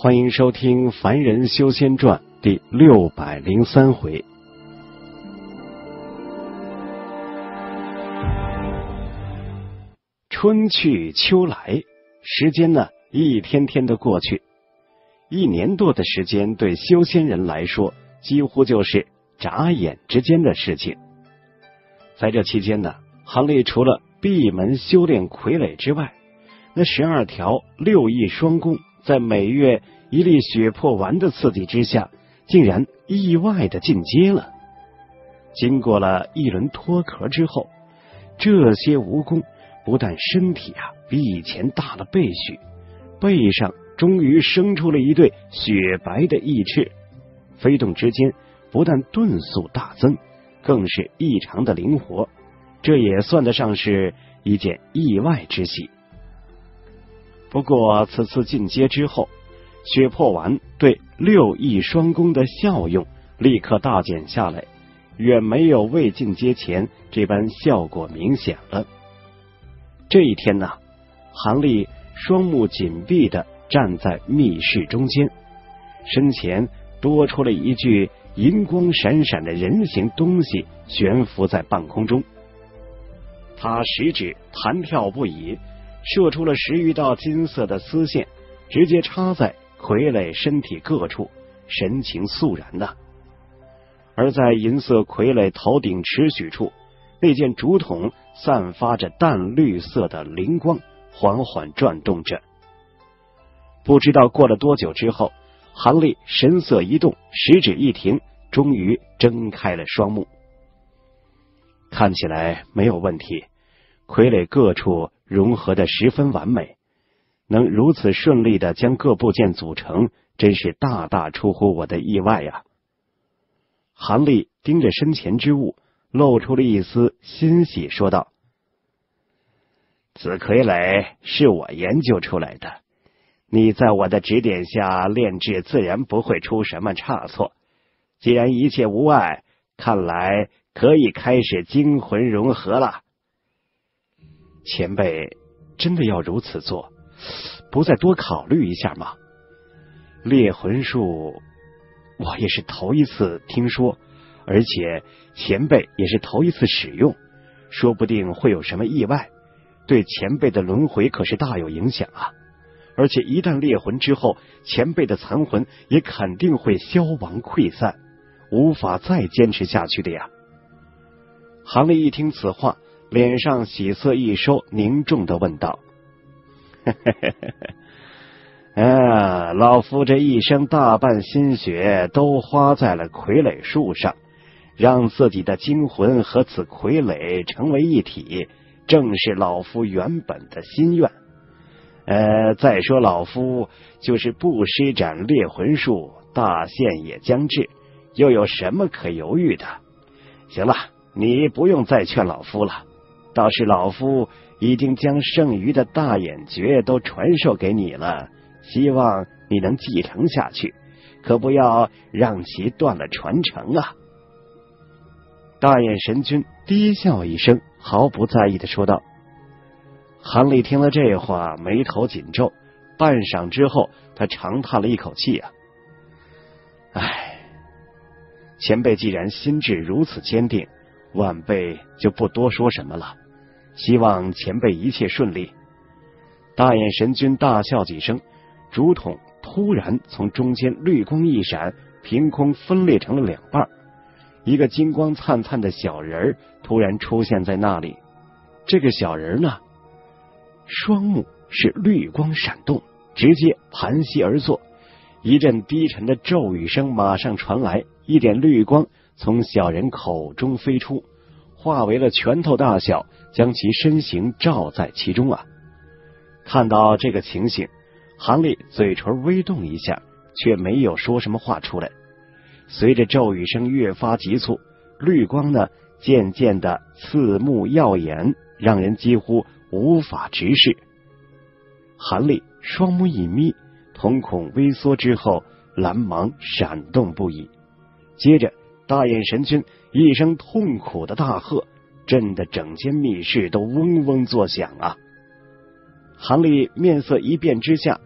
欢迎收听《凡人修仙传》第603回。春去秋来，时间呢一天天的过去，1年多的时间对修仙人来说几乎就是眨眼之间的事情。在这期间呢，韩立除了闭门修炼傀儡之外，那12条6翼双弓在每月1粒血魄丸的刺激之下，竟然意外的进阶了。经过了一轮脱壳之后，这些蜈蚣不但身体比以前大了倍许，背上终于生出了一对雪白的翼翅，飞动之间不但遁速大增，更是异常的灵活，这也算得上是一件意外之喜。不过此次进阶之后，血魄丸对6翼双弓的效用立刻大减下来，远没有未进阶前这般效果明显了。这一天呢，韩立双目紧闭地站在密室中间，身前多出了一具银光闪闪的人形东西悬浮在半空中。他食指弹跳不已，射出了10余道金色的丝线，直接插在傀儡身体各处，神情肃然呐。而在银色傀儡头顶持许处，那件竹筒散发着淡绿色的灵光，缓缓转动着。不知道过了多久之后，韩立神色一动，食指一停，终于睁开了双目。看起来没有问题，傀儡各处融合得十分完美，能如此顺利地将各部件组成，真是大大出乎我的意外呀。韩立盯着身前之物，露出了一丝欣喜，说道：此傀儡是我研究出来的，你在我的指点下炼制，自然不会出什么差错。既然一切无碍，看来可以开始精魂融合了。前辈真的要如此做，不再多考虑一下吗？猎魂术我也是头一次听说，而且前辈也是头一次使用，说不定会有什么意外，对前辈的轮回可是大有影响啊。而且一旦猎魂之后，前辈的残魂也肯定会消亡溃散，无法再坚持下去的呀。韩立一听此话，脸上喜色一收，凝重地问道：老夫这一生大半心血都花在了傀儡术上，让自己的精魂和此傀儡成为一体，正是老夫原本的心愿。再说老夫就是不施展猎魂术，大限也将至，又有什么可犹豫的？行了，你不用再劝老夫了，倒是老夫已经将剩余的大眼诀都传授给你了，希望你能继承下去，可不要让其断了传承啊。大眼神君低笑一声，毫不在意地说道。韩立听了这话，眉头紧皱，半晌之后，他长叹了一口气啊。前辈既然心智如此坚定，晚辈就不多说什么了，希望前辈一切顺利。大眼神君大笑几声，竹筒突然从中间绿光一闪，凭空分裂成了2半，一个金光灿灿的小人突然出现在那里。这个小人呢，双目是绿光闪动，直接盘膝而坐，一阵低沉的咒语声马上传来，一点绿光从小人口中飞出，化为了拳头大小，将其身形罩在其中啊。看到这个情形，韩立嘴唇微动一下，却没有说什么话出来。随着咒语声越发急促，绿光呢渐渐的刺目耀眼，让人几乎无法直视。韩立双目一眯，瞳孔微缩之后，蓝芒闪动不已。接着大眼神君一声痛苦的大喝，震得整间密室都嗡嗡作响啊。韩立面色一变之下，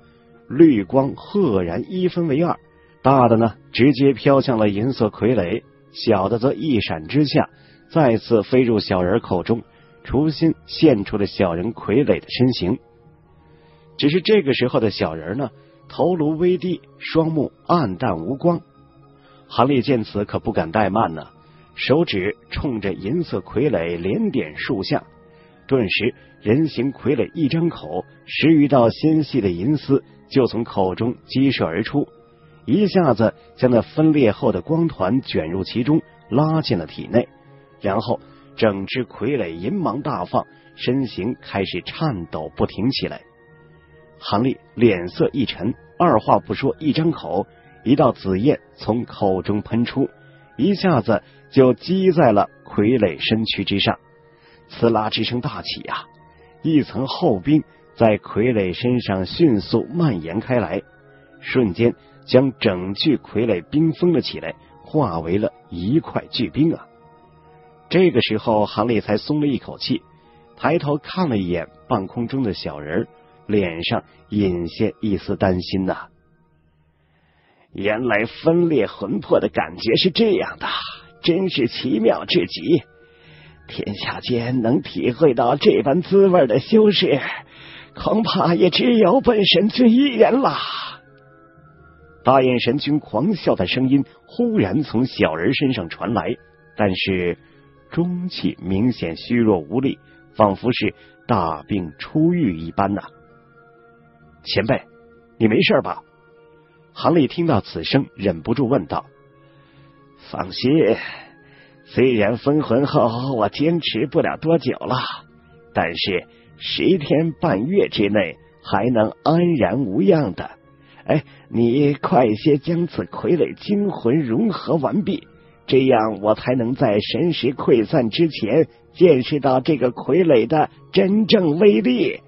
绿光赫然一分为二，大的呢直接飘向了银色傀儡，小的则一闪之下再次飞入小人口中，重新现出了小人傀儡的身形。只是这个时候的小人呢，头颅微低，双目暗淡无光。韩立见此可不敢怠慢呢，手指冲着银色傀儡连点数下，顿时人形傀儡一张口，10余道纤细的银丝就从口中激射而出，一下子将那分裂后的光团卷入其中，拉进了体内。然后整只傀儡银芒大放，身形开始颤抖不停起来。韩立脸色一沉，二话不说，一张口，一道紫焰从口中喷出，一下子就击在了傀儡身躯之上。呲啦之声大起啊，一层厚冰在傀儡身上迅速蔓延开来，瞬间将整具傀儡冰封了起来，化为了一块巨冰啊！这个时候韩立才松了一口气，抬头看了一眼半空中的小人，脸上隐现一丝担心呐。原来分裂魂魄的感觉是这样的，真是奇妙至极。天下间能体会到这般滋味的修士，恐怕也只有本神君一人了。大眼神君狂笑的声音忽然从小人身上传来，但是中气明显虚弱无力，仿佛是大病初愈一般呐。前辈，你没事吧？韩立听到此声，忍不住问道。放心，虽然分魂后我坚持不了多久了，但是10天半月之内还能安然无恙的。你快些将此傀儡精魂融合完毕，这样我才能在神识溃散之前见识到这个傀儡的真正威力。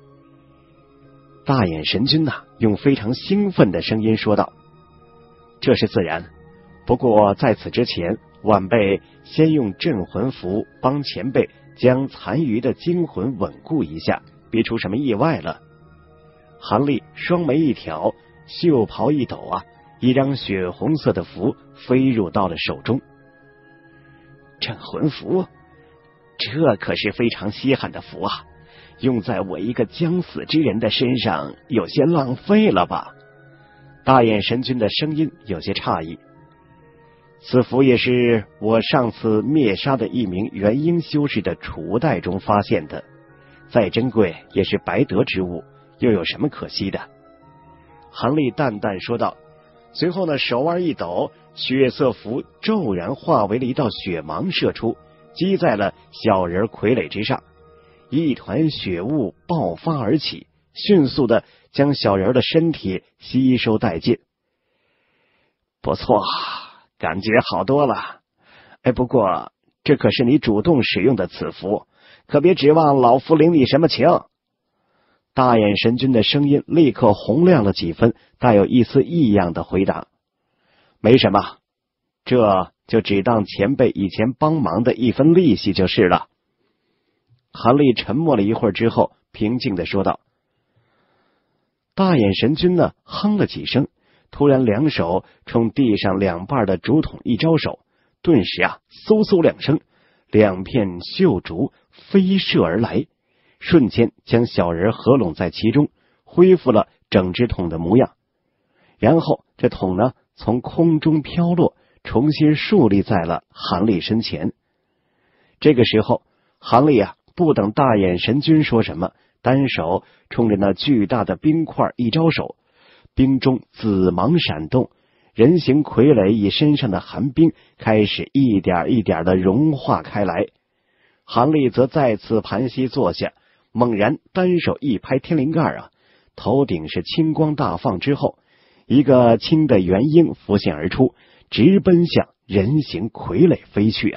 大眼神君用非常兴奋的声音说道。这是自然，不过在此之前，晚辈先用镇魂符帮前辈将残余的精魂稳固一下，别出什么意外了。韩立双眉一挑，袖袍一抖一张血红色的符飞入到了手中。镇魂符，这可是非常稀罕的符用在我一个将死之人的身上有些浪费了吧？大眼神君的声音有些诧异。此符也是我上次灭杀的一名元婴修士的储物袋中发现的，再珍贵也是白得之物，又有什么可惜的？韩立淡淡说道，随后呢，手腕一抖，血色符骤然化为了一道血芒射出，击在了小人傀儡之上，一团血雾爆发而起，迅速的将小人的身体吸收殆尽。不错，感觉好多了。不过这可是你主动使用的此符，可别指望老夫领你什么情。大眼神君的声音立刻洪亮了几分，带有一丝异样的回答。没什么，这就只当前辈以前帮忙的一分利息就是了。韩立沉默了一会儿之后，平静地说道。大眼神君呢，哼了几声，突然两手冲地上两半的竹筒一招手，顿时嗖嗖两声，两片锈竹飞射而来，瞬间将小人合拢在其中，恢复了整只桶的模样。然后这桶呢，从空中飘落，重新竖立在了韩立身前。这个时候，韩立不等大眼神君说什么，单手冲着那巨大的冰块一招手，冰中紫芒闪动，人形傀儡以身上的寒冰开始一点一点的融化开来。韩立则再次盘膝坐下，猛然单手一拍天灵盖头顶是青光大放之后，一个青的元婴浮现而出，直奔向人形傀儡飞去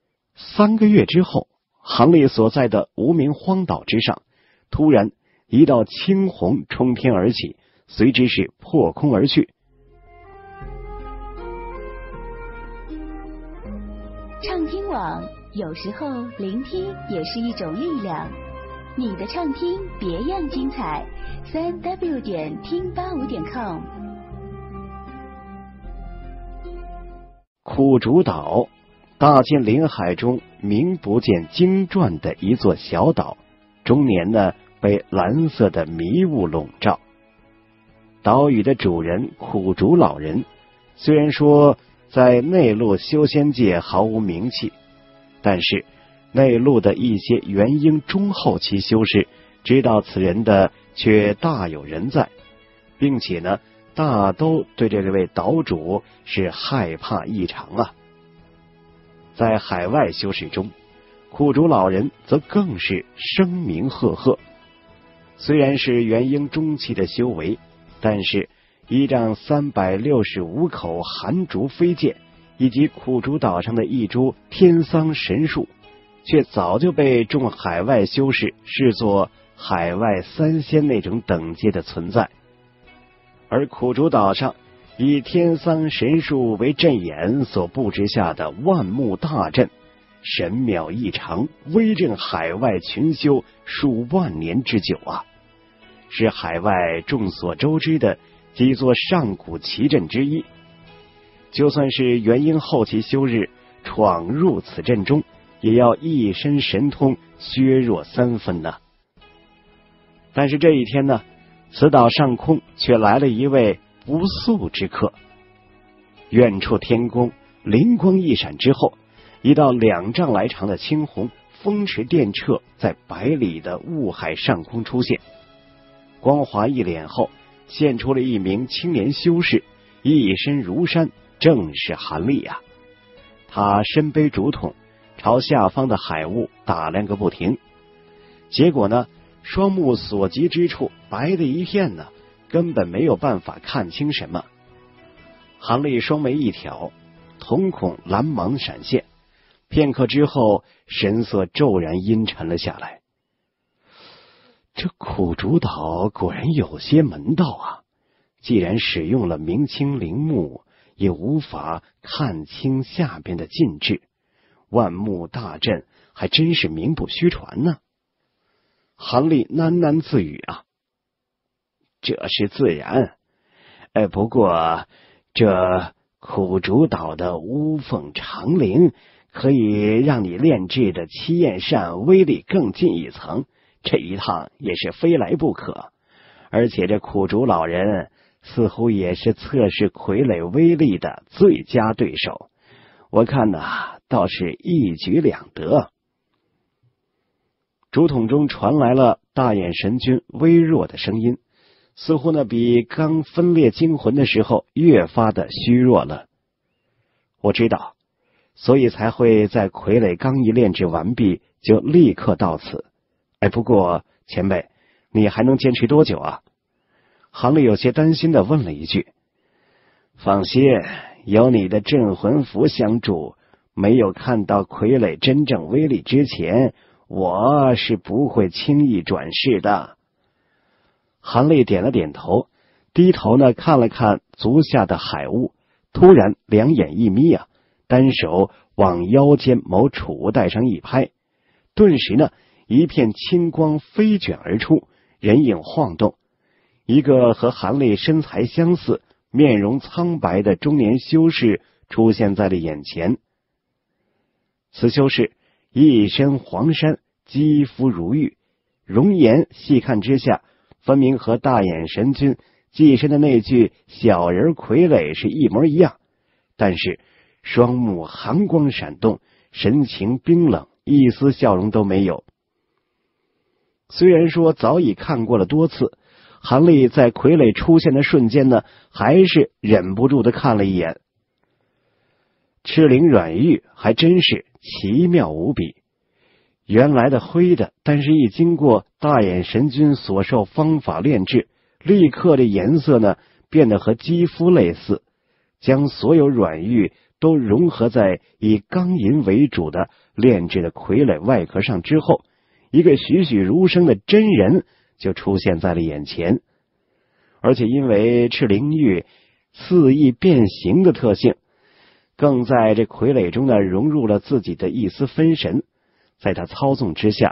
3个月之后，韩立所在的无名荒岛之上，突然一道青虹冲天而起，随之是破空而去。 畅听网，有时候聆听也是一种力量。 你的畅听别样精彩，3w 点听85.com。 苦竹岛，大近临海中名不见经传的一座小岛，终年呢被蓝色的迷雾笼罩。岛屿的主人苦竹老人，虽然说在内陆修仙界毫无名气，但是内陆的一些元婴中后期修士知道此人的却大有人在，并且呢大都对这位岛主是害怕异常啊。在海外修士中，苦竹老人则更是声名赫赫。虽然是元婴中期的修为，但是依仗365口寒竹飞剑以及苦竹岛上的一株天桑神树，却早就被众海外修士视作海外三仙那种等阶的存在。而苦竹岛上以天桑神树为阵眼所布置下的万木大阵，神妙异常，威震海外群修数万年之久啊，是海外众所周知的几座上古奇阵之一。就算是元婴后期修士闯入此阵中，也要一身神通削弱3分呢。但是这一天呢，此岛上空却来了一位不速之客。远处天宫灵光一闪之后，一道2丈来长的青红风驰电掣在百里的雾海上空出现。光华一脸后，现出了一名青年修士，一身如山，正是韩立啊。他身背竹筒，朝下方的海雾打量个不停。结果呢，双目所及之处白的一片呢，根本没有办法看清什么。韩立双眉一挑，瞳孔蓝芒闪现，片刻之后神色骤然阴沉了下来。这苦竹岛果然有些门道啊，既然使用了明清陵墓，也无法看清下边的禁制，万木大阵还真是名不虚传呢。韩立喃喃自语啊，这是自然，不过这苦竹岛的乌凤长灵可以让你炼制的七焰扇威力更进一层，这一趟也是非来不可。而且这苦竹老人似乎也是测试傀儡威力的最佳对手，我看呐，倒是一举两得。竹筒中传来了大眼神君微弱的声音，似乎呢比刚分裂精魂的时候越发的虚弱了。我知道，所以才会在傀儡刚一炼制完毕就立刻到此。不过前辈，你还能坚持多久啊？韩立有些担心的问了一句。放心，有你的镇魂符相助，没有看到傀儡真正威力之前，我是不会轻易转世的。韩立点了点头，低头呢看了看足下的海雾，突然两眼一眯啊，单手往腰间某储物袋上一拍，顿时呢一片青光飞卷而出，人影晃动，一个和韩立身材相似、面容苍白的中年修士出现在了眼前。此修士一身黄衫，肌肤如玉，容颜细看之下，分明和大眼神君寄身的那具小人傀儡是一模一样，但是双目寒光闪动，神情冰冷，一丝笑容都没有。虽然说早已看过了多次，韩立在傀儡出现的瞬间呢，还是忍不住的看了一眼。赤灵软玉还真是奇妙无比，原来的灰的，但是一经过大眼神君所授方法炼制，立刻的颜色呢变得和肌肤类似，将所有软玉都融合在以钢银为主的炼制的傀儡外壳上之后，一个栩栩如生的真人就出现在了眼前。而且因为赤灵玉肆意变形的特性，更在这傀儡中呢融入了自己的一丝分神，在他操纵之下，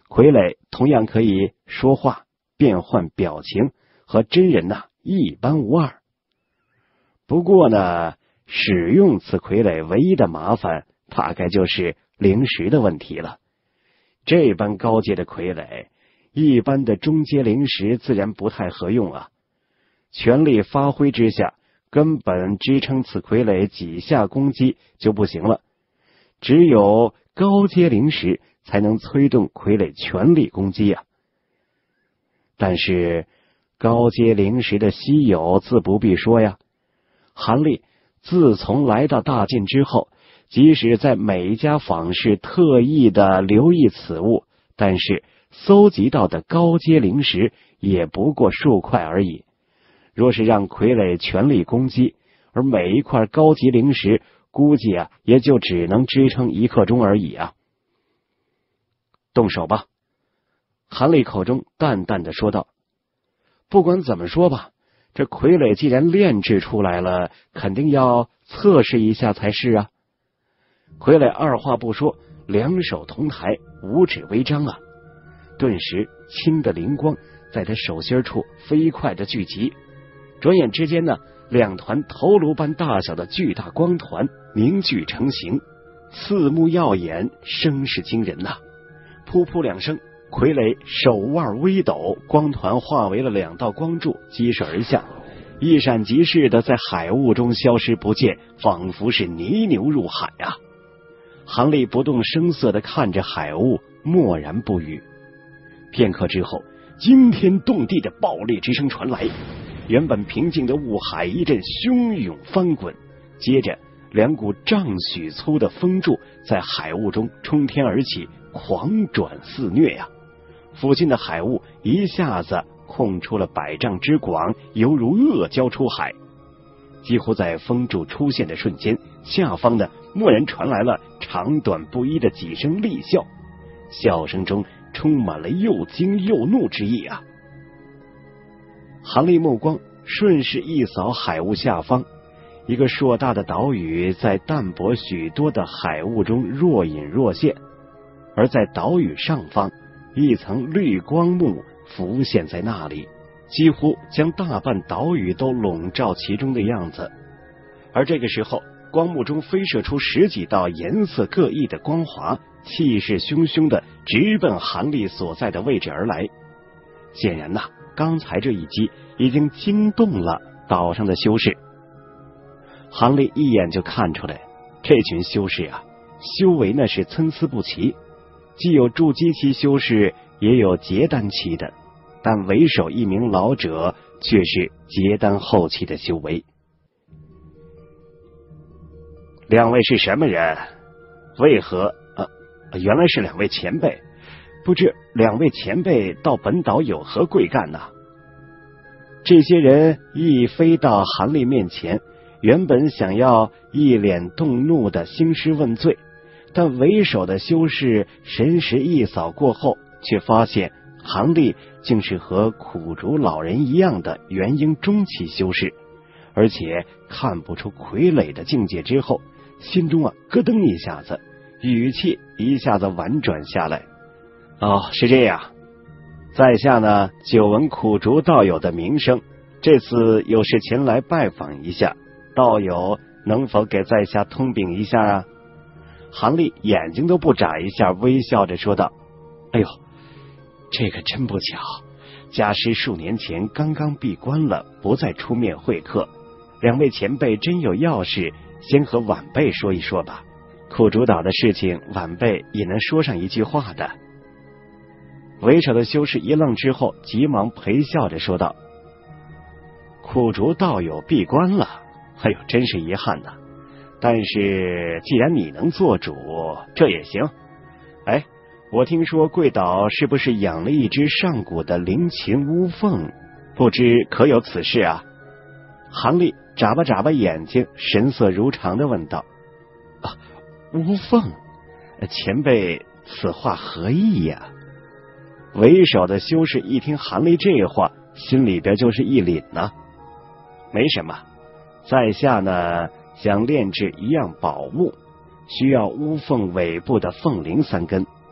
傀儡同样可以说话、变换表情，和真人一般无二。不过呢，使用此傀儡唯一的麻烦，大概就是灵石的问题了。这般高阶的傀儡，一般的中阶灵石自然不太合用啊。全力发挥之下，根本支撑此傀儡几下攻击就不行了。只有高阶灵石才能催动傀儡全力攻击啊。但是高阶灵石的稀有自不必说呀。韩立自从来到大晋之后，即使在每一家坊市特意的留意此物，但是搜集到的高阶灵石也不过数块而已。若是让傀儡全力攻击，而每一块高级灵石估计也就只能支撑1刻钟而已啊。动手吧，韩立口中淡淡的说道。不管怎么说吧，这傀儡既然炼制出来了，肯定要测试一下才是啊。傀儡二话不说，两手同抬，五指微张啊，顿时青的灵光在他手心处飞快的聚集。转眼之间呢，2团头颅般大小的巨大光团凝聚成型，刺目耀眼，声势惊人呐。噗噗2声，傀儡手腕微抖，光团化为了2道光柱，击射而下，一闪即逝的在海雾中消失不见，仿佛是泥牛入海啊。韩立不动声色地看着海雾，默然不语。片刻之后，惊天动地的爆裂之声传来，原本平静的雾海一阵汹涌翻滚，接着2股丈许粗的风柱在海雾中冲天而起，狂转肆虐呀。附近的海雾一下子空出了100丈之广，犹如恶蛟出海。几乎在风柱出现的瞬间，下方的蓦然传来了长短不一的几声厉笑，笑声中充满了又惊又怒之意啊。韩立目光顺势一扫海雾下方，一个硕大的岛屿在淡薄许多的海雾中若隐若现，而在岛屿上方，一层绿光幕浮现在那里，几乎将大半岛屿都笼罩其中的样子。而这个时候，光幕中飞射出10几道颜色各异的光华，气势汹汹的直奔韩立所在的位置而来。显然刚才这一击已经惊动了岛上的修士。韩立一眼就看出来，这群修士修为那是参差不齐，既有筑基期修士，也有结丹期的，但为首一名老者却是结丹后期的修为。2位是什么人？为何原来是2位前辈，不知2位前辈到本岛有何贵干呢？这些人一飞到韩立面前，原本想要一脸动怒的兴师问罪，但为首的修士神识一扫过后，却发现韩立竟是和苦竹老人一样的元婴中期修士，而且看不出傀儡的境界之后，心中咯噔一下子，语气一下子婉转下来。是这样，在下呢久闻苦竹道友的名声，这次有事前来拜访一下，道友能否给在下通禀一下啊？韩立眼睛都不眨一下，微笑着说道：哎呦，这个真不巧，家师数年前刚刚闭关了，不再出面会客，2位前辈真有要事，先和晚辈说一说吧，苦竹岛的事情晚辈也能说上一句话的。为首的修士一愣之后，急忙陪笑着说道：苦竹道友闭关了，哎呦，真是遗憾呐。但是既然你能做主，这也行。我听说贵岛是不是养了一只上古的灵禽乌凤，不知可有此事啊？韩立眨巴眨巴眼睛，神色如常的问道：乌凤？前辈此话何意呀？为首的修士一听韩立这话，心里边就是一凛呐。没什么，在下呢想炼制一样宝物，需要乌凤尾部的凤鳞3根，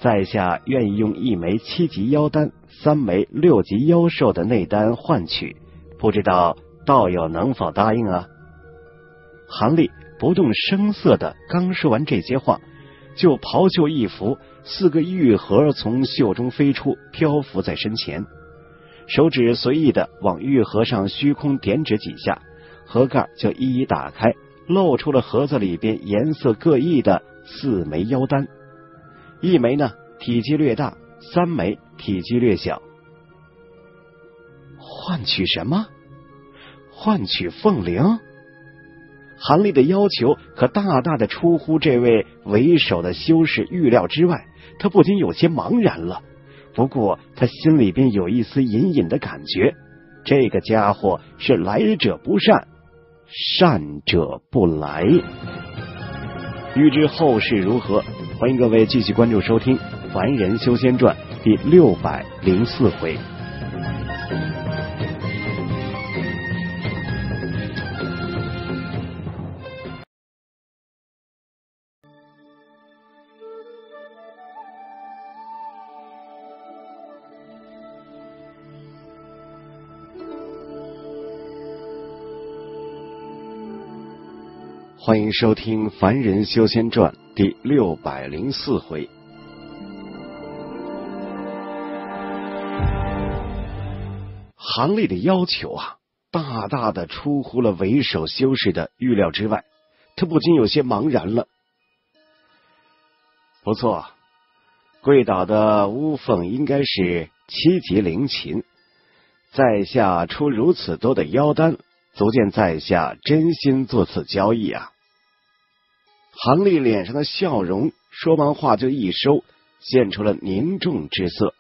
在下愿意用1枚7级妖丹、3枚6级妖兽的内丹换取，不知道道友能否答应啊？韩立不动声色的刚说完这些话，就袍袖一拂，4个玉盒从袖中飞出，漂浮在身前，手指随意的往玉盒上虚空点指几下，盒盖就一一打开，露出了盒子里边颜色各异的4枚妖丹，1枚呢体积略大，3枚体积略小。换取什么？换取凤灵？韩立的要求可大大的出乎这位为首的修士预料之外，他不禁有些茫然了。不过他心里边有一丝隐隐的感觉，这个家伙是来者不善，善者不来。欲知后事如何，欢迎各位继续关注收听《凡人修仙传》第604回。欢迎收听《凡人修仙传》第604回。韩立的要求啊，大大的出乎了为首修士的预料之外，他不禁有些茫然了。不错，贵岛的乌凤应该是7级灵禽，在下出如此多的妖丹，足见在下真心做此交易啊。韩立脸上的笑容说完话就一收，现出了凝重之色。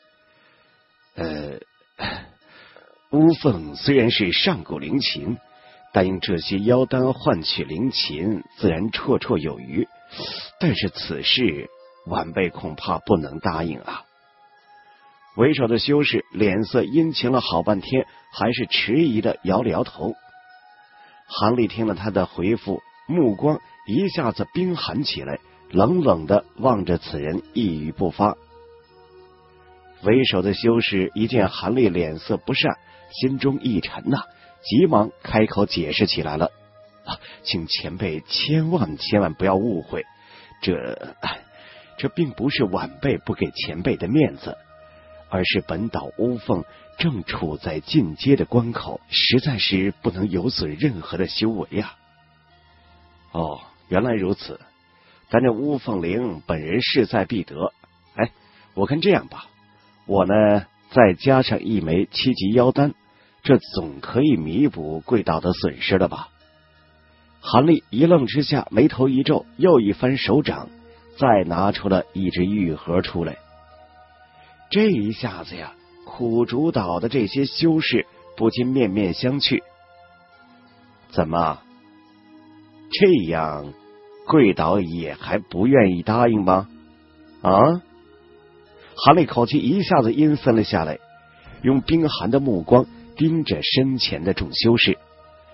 乌凤虽然是上古灵禽，但用这些妖丹换取灵禽，自然绰绰有余。但是此事晚辈恐怕不能答应啊。为首的修士脸色阴晴了好半天，还是迟疑的摇了摇头。韩立听了他的回复，目光一下子冰寒起来，冷冷的望着此人，一语不发。为首的修士一见韩立脸色不善，心中一沉呐，急忙开口解释起来了。请前辈千万不要误会，这并不是晚辈不给前辈的面子，而是本岛乌凤正处在进阶的关口，实在是不能有损任何的修为啊。哦，原来如此，但这乌凤灵本人势在必得。我看这样吧，我呢再加上1枚7级妖丹，这总可以弥补贵岛的损失了吧？韩立一愣之下，眉头一皱，又一翻手掌，再拿出了一只玉盒出来。这一下子呀，苦竹岛的这些修士不禁面面相觑。怎么，这样贵岛也还不愿意答应吗？啊！韩立口气一下子阴森了下来，用冰寒的目光盯着身前的众修士。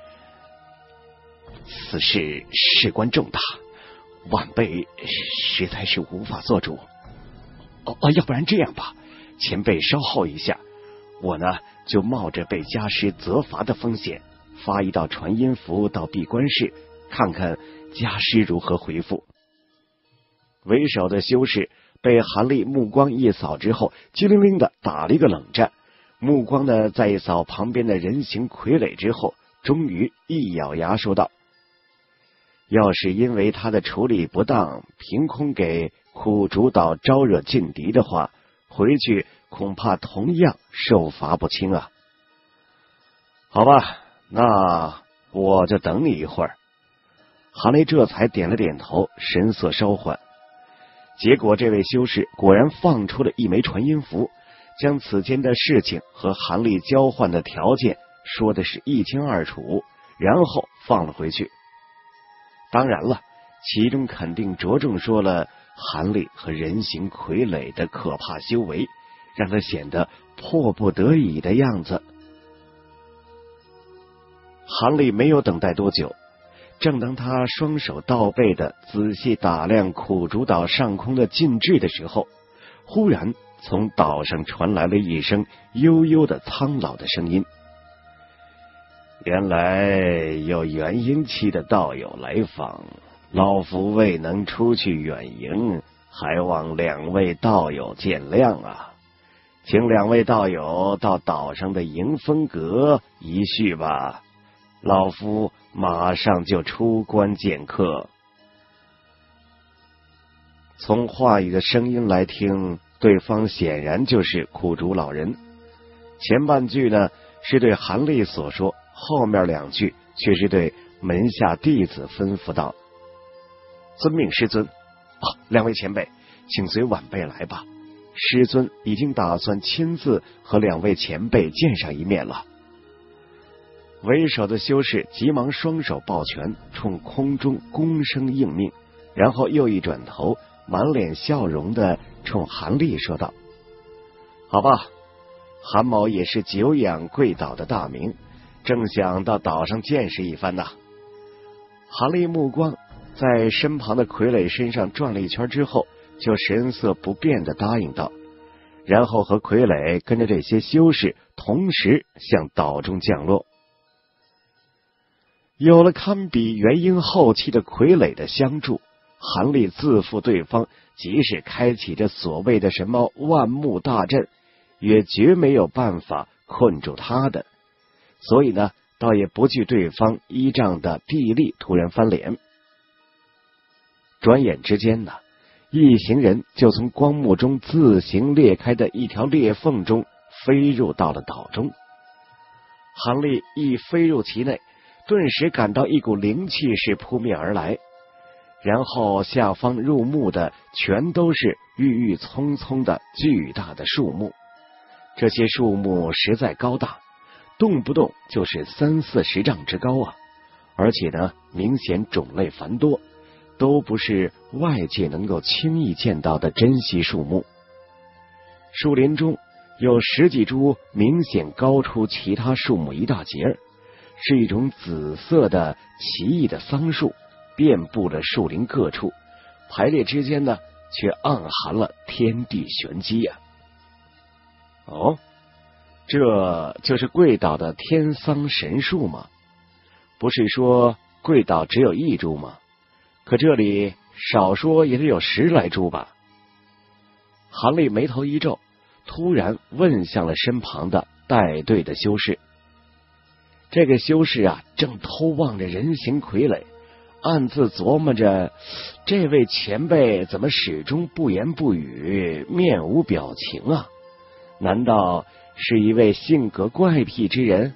此事事关重大，晚辈实在是无法做主。要不然这样吧，前辈稍后一下，我呢就冒着被家师责罚的风险，发一道传音符到闭关室，看看家师如何回复。为首的修士被韩立目光一扫之后，机灵灵的打了一个冷战，目光呢在一扫旁边的人形傀儡之后，终于一咬牙说道：要是因为他的处理不当，凭空给苦竹岛招惹劲敌的话，回去恐怕同样受罚不轻啊。好吧，那我就等你一会儿。韩立这才点了点头，神色稍缓。结果这位修士果然放出了1枚传音符，将此间的事情和韩立交换的条件说的是一清二楚，然后放了回去。当然了，其中肯定着重说了韩立和人形傀儡的可怕修为，让他显得迫不得已的样子。韩立没有等待多久，正当他双手倒背的仔细打量苦竹岛上空的禁制的时候， 忽然从岛上传来了一声悠悠的苍老的声音：“原来有元婴期的道友来访，老夫未能出去远迎，还望2位道友见谅啊！请2位道友到岛上的迎风阁一叙吧，老夫马上就出关见客。”从话语的声音来听，对方显然就是苦竹老人。前半句呢是对韩立所说，后面2句却是对门下弟子吩咐道：“遵命师尊。2位前辈，请随晚辈来吧。师尊已经打算亲自和2位前辈见上一面了。”为首的修士急忙双手抱拳，冲空中躬声应命，然后又一转头，满脸笑容的冲韩立说道：“好吧，韩某也是久仰贵岛的大名，正想到岛上见识一番呐。”韩立目光在身旁的傀儡身上转了一圈之后，就神色不变的答应道，然后和傀儡跟着这些修士同时向岛中降落。有了堪比元婴后期的傀儡的相助，韩立自负对方即使开启着所谓的什么万木大阵，也绝没有办法困住他的，所以呢，倒也不惧对方依仗的地利突然翻脸。转眼之间呢，一行人就从光幕中自行裂开的一条裂缝中飞入到了岛中。韩立一飞入其内，顿时感到一股灵气是扑面而来，然后下方入目的全都是郁郁葱葱的巨大的树木，这些树木实在高大，动不动就是30-40丈之高啊，而且呢，明显种类繁多，都不是外界能够轻易见到的珍稀树木。树林中有10几株明显高出其他树木一大截，是一种紫色的奇异的桑树，遍布了树林各处，排列之间呢，却暗含了天地玄机呀。哦，这就是贵岛的天桑神树吗？不是说贵岛只有1株吗？可这里少说也得有10来株吧。韩立眉头一皱，突然问向了身旁的带队的修士。这个修士啊，正偷望着人形傀儡，暗自琢磨着，这位前辈怎么始终不言不语，面无表情啊？难道是一位性格怪癖之人？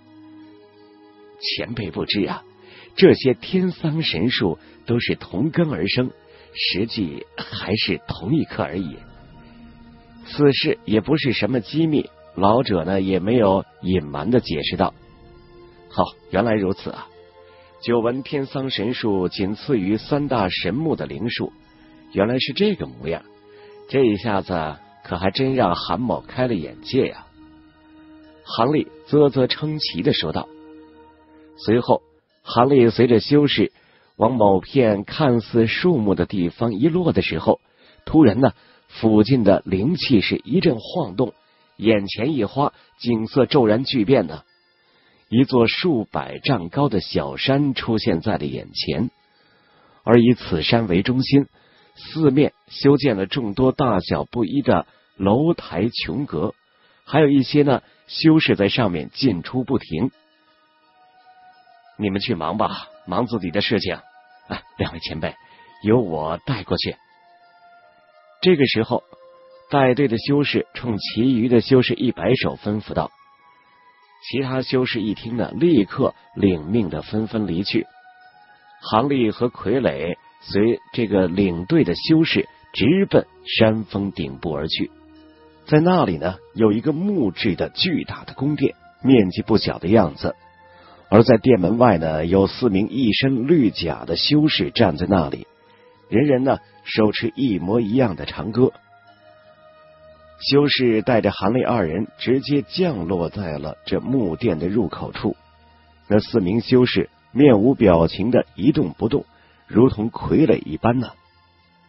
前辈不知啊，这些天桑神树都是同根而生，实际还是同一棵而已。此事也不是什么机密，老者呢也没有隐瞒的解释道。好，原来如此啊！久闻天桑神树仅次于3大神木的灵树，原来是这个模样。这一下子可还真让韩某开了眼界呀！韩立啧啧称奇的说道。随后，韩立随着修士往某片看似树木的地方一落的时候，突然呢，附近的灵气是一阵晃动，眼前一花，景色骤然巨变呢。一座数百丈高的小山出现在了眼前，而以此山为中心，四面修建了众多大小不一的楼台琼阁，还有一些呢修士在上面进出不停。你们去忙吧，忙自己的事情。2位前辈，由我带过去。这个时候，带队的修士冲其余的修士一摆手，吩咐道。其他修士一听呢，立刻领命的纷纷离去。韩立和傀儡随这个领队的修士直奔山峰顶部而去。在那里呢，有一个木质的巨大的宫殿，面积不小的样子。而在殿门外呢，有4名一身绿甲的修士站在那里，人人呢手持一模一样的长戈。修士带着韩立2人直接降落在了这木殿的入口处。那4名修士面无表情的一动不动，如同傀儡一般呢。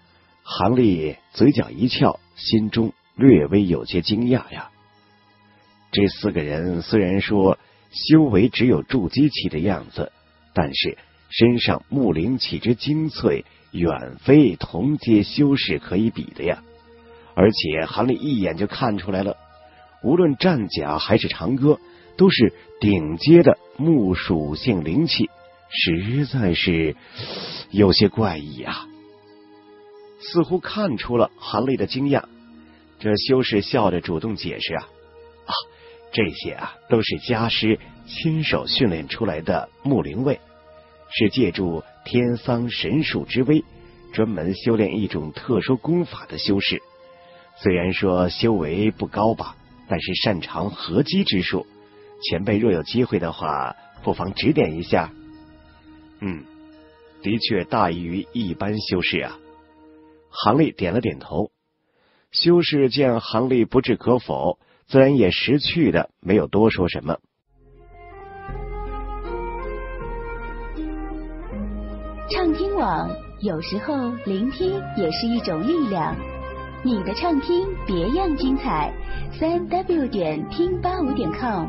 韩立嘴角一翘，心中略微有些惊讶呀。这四个人虽然说修为只有筑基期的样子，但是身上木灵气之精粹，远非同阶修士可以比的呀。而且韩立一眼就看出来了，无论战甲还是长戈，都是顶阶的木属性灵气，实在是有些怪异啊。似乎看出了韩立的惊讶，这修士笑着主动解释啊，这些都是家师亲手训练出来的木灵位，是借助天桑神树之威，专门修炼一种特殊功法的修士。虽然说修为不高吧，但是擅长合击之术。前辈若有机会的话，不妨指点一下。的确大异于一般修士啊。韩立点了点头。修士见韩立不置可否，自然也识趣的没有多说什么。 畅听网，有时候聆听也是一种力量。你的畅听别样精彩，3w 点听85.com。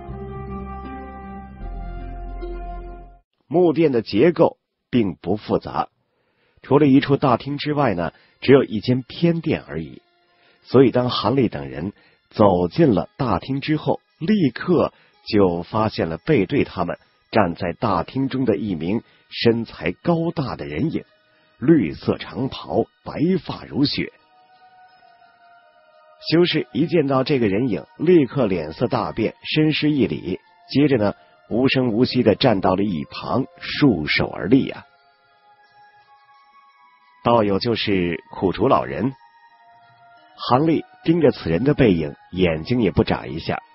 墓殿的结构并不复杂，除了一处大厅之外呢，只有一间偏殿而已。所以当韩立等人走进了大厅之后，立刻就发现了背对他们站在大厅中的一名身材高大的人影，绿色长袍，白发如雪。修士一见到这个人影，立刻脸色大变，深施一礼，接着呢无声无息的站到了一旁，束手而立啊。道友就是苦竹老人。韩立盯着此人的背影，眼睛也不眨一下。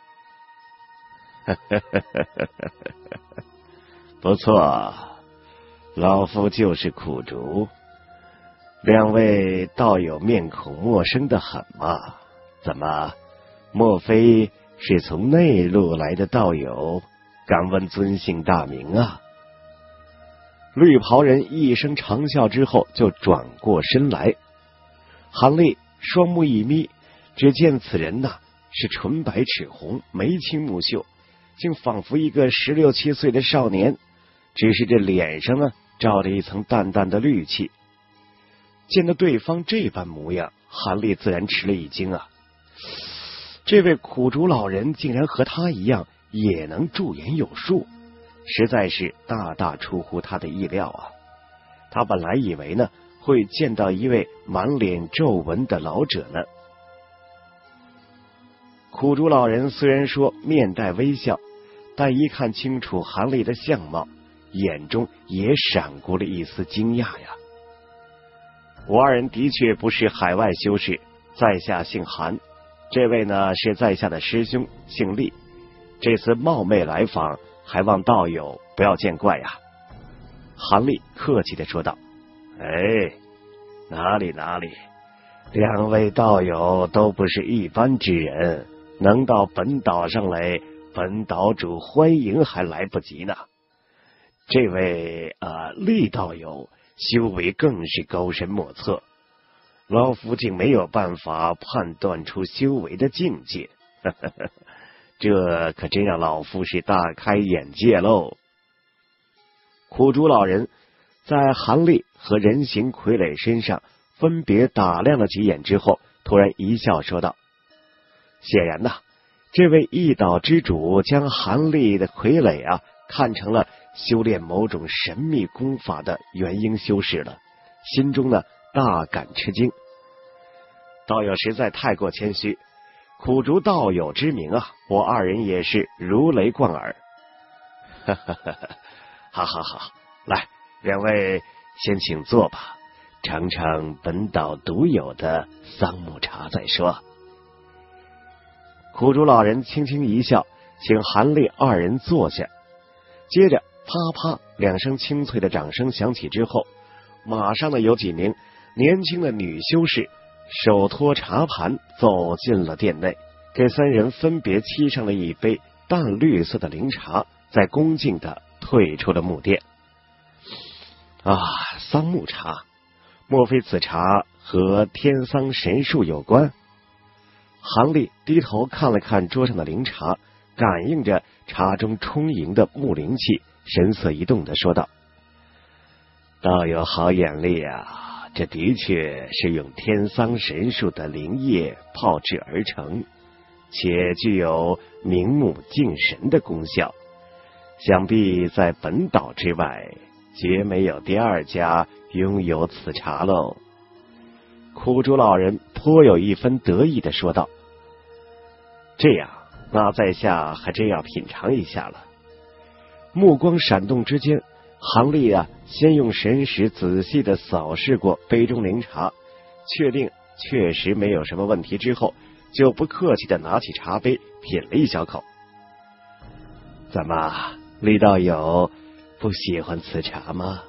不错，老夫就是苦竹。两位道友面孔陌生的很嘛，怎么，莫非是从内陆来的道友？敢问尊姓大名啊？绿袍人一声长啸之后，就转过身来。韩立双目一眯，只见此人是唇白齿红，眉清目秀，竟仿佛一个16、17岁的少年，只是这脸上罩着一层淡淡的绿气。见到对方这般模样，韩立自然吃了一惊啊！这位苦竹老人竟然和他一样也能驻颜有术，实在是大大出乎他的意料啊！他本来以为会见到一位满脸皱纹的老者呢。苦竹老人虽然说面带微笑，但一看清楚韩立的相貌，眼中也闪过了一丝惊讶呀。我二人的确不是海外修士，在下姓韩，这位是在下的师兄，姓厉。这次冒昧来访，还望道友不要见怪呀。韩立客气的说道。哪里，两位道友都不是一般之人，能到本岛上来，本岛主欢迎还来不及呢。这位厉道友修为更是高深莫测，老夫竟没有办法判断出修为的境界，这可真让老夫是大开眼界喽。苦竹老人在韩立和人形傀儡身上分别打量了几眼之后，突然一笑说道：显然这位异岛之主将韩立的傀儡看成了修炼某种神秘功法的元婴修士了，心中大感吃惊。道友实在太过谦虚，苦竹道友之名我二人也是如雷贯耳。好，来，两位先请坐吧，尝尝本岛独有的桑木茶再说。苦竹老人轻轻一笑，请韩立二人坐下。接着啪啪两声清脆的掌声响起之后，马上有几名年轻的女修士手托茶盘走进了殿内，给三人分别沏上了一杯淡绿色的灵茶，再恭敬的退出了墓殿。桑木茶， 莫非此茶和天桑神树有关？韩立低头看了看桌上的灵茶，感应着茶中充盈的木灵气，神色一动地说道：道友好眼力啊，这的确是用天桑神树的灵液泡制而成，且具有明目静神的功效，想必在本岛之外绝没有第二家拥有此茶喽。苦竹老人颇有一分得意地说道：这样，那在下还真要品尝一下了。目光闪动之间，韩立先用神识仔细地扫视过杯中灵茶，确定确实没有什么问题之后，就不客气地拿起茶杯品了一小口。怎么，李道友不喜欢此茶吗？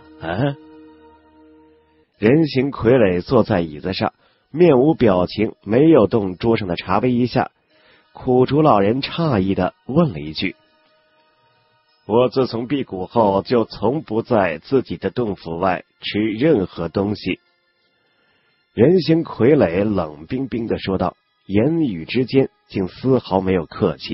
人形傀儡坐在椅子上，面无表情，没有动桌上的茶杯一下。苦竹老人诧异地问了一句：我自从辟谷后就从不在自己的洞府外吃任何东西。人形傀儡冷冰冰地说道，言语之间竟丝毫没有客气。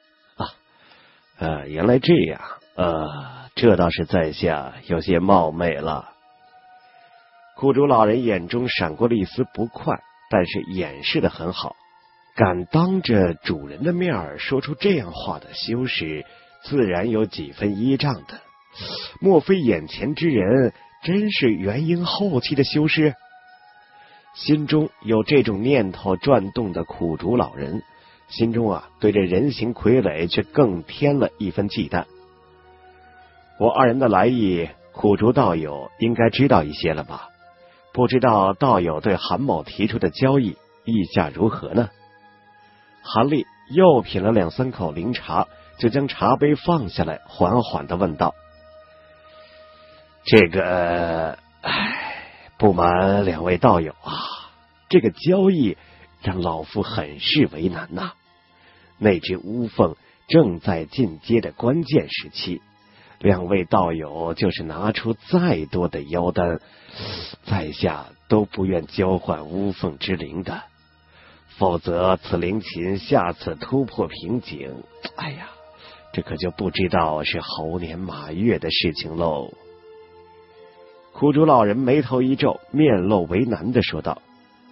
原来这样，这倒是在下有些冒昧了。苦竹老人眼中闪过了一丝不快，但是掩饰得很好。敢当着主人的面说出这样话的修士，自然有几分依仗的。莫非眼前之人真是元婴后期的修士？心中有这种念头转动的苦竹老人，心中对这人形傀儡却更添了一分忌惮。我二人的来意，苦竹道友应该知道一些了吧？不知道道友对韩某提出的交易意下如何呢？韩立又品了2、3口灵茶，就将茶杯放下来，缓缓地问道：这个，不瞒2位道友这个交易让老夫很是为难呐。那只乌凤正在进阶的关键时期，2位道友就是拿出再多的妖丹，在下都不愿交换乌凤之灵的，否则此灵禽下次突破瓶颈，这可就不知道是猴年马月的事情喽。苦竹老人眉头一皱，面露为难地说道：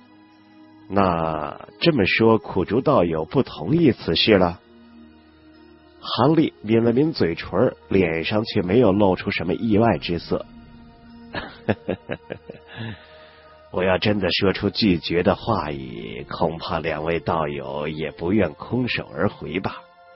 那这么说，苦竹道友不同意此事了？韩立抿了抿嘴唇，脸上却没有露出什么意外之色。我要真的说出拒绝的话语，恐怕2位道友也不愿空手而回吧。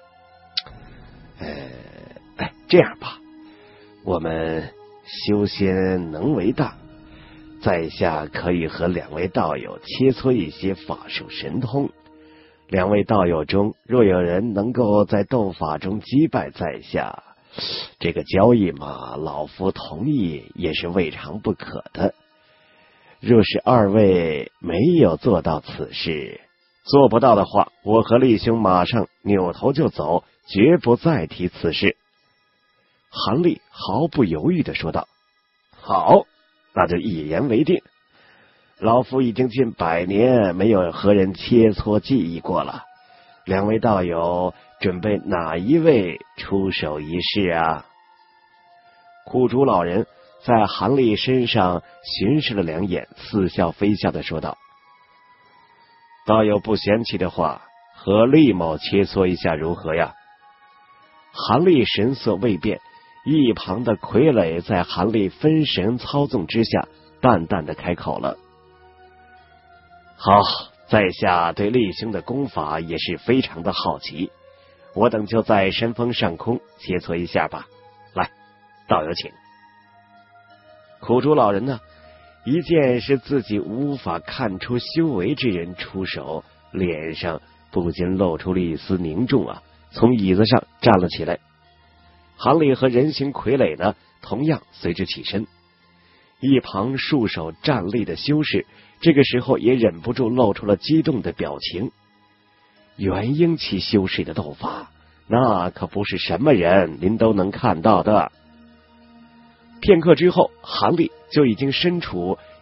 这样吧，我们修仙能为大，在下可以和2位道友切磋一些法术神通。2位道友中若有人能够在斗法中击败在下，这个交易嘛，老夫同意也是未尝不可的。若是2位没有做到此事，做不到的话，我和厉兄马上扭头就走，绝不再提此事。韩立毫不犹豫地说道：好，那就一言为定。老夫已经近100年没有和人切磋技艺过了，2位道友准备哪一位出手一试啊？苦竹老人在韩立身上巡视了2眼，似笑非笑地说道：道友不嫌弃的话，和厉某切磋一下如何呀？韩立神色未变，一旁的傀儡在韩立分神操纵之下，淡淡的开口了：好，在下对厉兄的功法也是非常的好奇，我等就在神峰上空切磋一下吧。来，道友请。苦竹老人一见是自己无法看出修为之人出手，脸上不禁露出了一丝凝重从椅子上站了起来。韩立和人形傀儡同样随之起身。一旁束手站立的修士这个时候也忍不住露出了激动的表情。元婴期修士的斗法，那可不是什么人您都能看到的。片刻之后，韩立就已经身处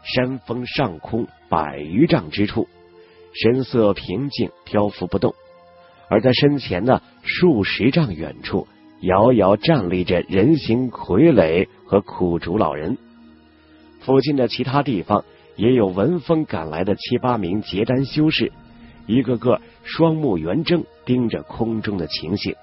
山峰上空100余丈之处，神色平静，漂浮不动。而在身前呢，数十丈远处，遥遥站立着人形傀儡和苦竹老人。附近的其他地方也有闻风赶来的7、8名结丹修士，一个个双目圆睁，盯着空中的情形。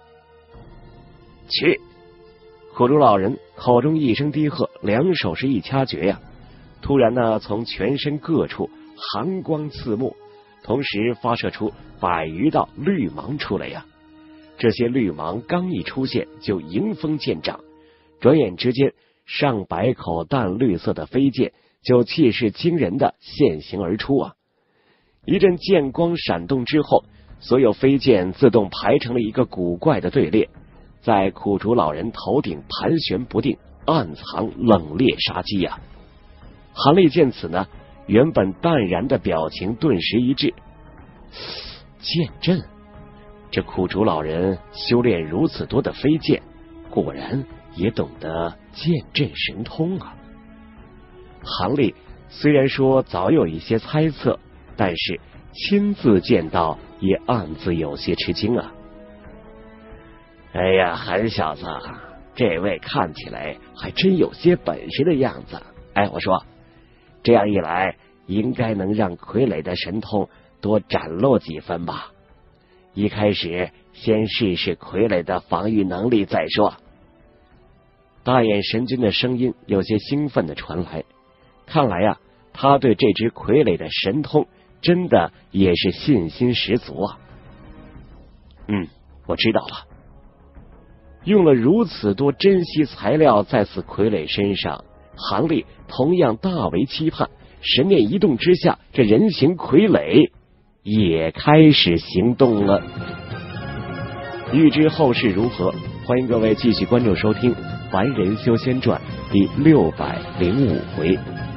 去！苦竹老人口中一声低喝，两手是一掐诀呀。突然呢，从全身各处寒光刺目，同时发射出100余道绿芒出来呀。这些绿芒刚一出现，就迎风渐长，转眼之间，上百口淡绿色的飞剑就气势惊人的现形而出啊！一阵剑光闪动之后，所有飞剑自动排成了一个古怪的队列，在苦竹老人头顶盘旋不定，暗藏冷冽杀机呀。韩立见此呢，原本淡然的表情顿时一滞。剑阵，这苦竹老人修炼如此多的飞剑，果然也懂得剑阵神通啊。韩立虽然说早有一些猜测，但是亲自见到也暗自有些吃惊啊。哎呀，韩小子，这位看起来还真有些本事的样子。哎，我说，这样一来，应该能让傀儡的神通多展露几分吧。一开始先试试傀儡的防御能力再说。大眼神君的声音有些兴奋的传来，看来啊，他对这只傀儡的神通真的也是信心十足啊。我知道了。用了如此多珍稀材料在此傀儡身上，韩立同样大为期盼。神念一动之下，这人形傀儡也开始行动了。欲知后事如何，欢迎各位继续关注收听《凡人修仙传》第605回。